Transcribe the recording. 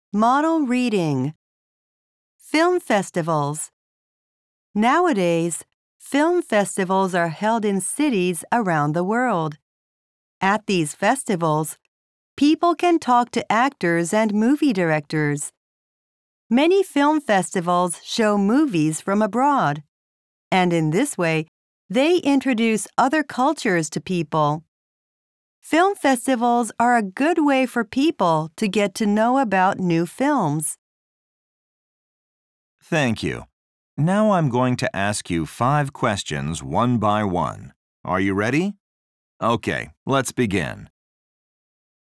Model reading. Film festivals. Nowadays, film festivals are held in cities around the world. At these festivals, people can talk to actors and movie directors. Many film festivals show movies from abroad, and in this way, they introduce other cultures to people. Film festivals are a good way for people to get to know about new films. Thank you. Now I'm going to ask you 5 questions one by one. Are you ready? Okay, let's begin.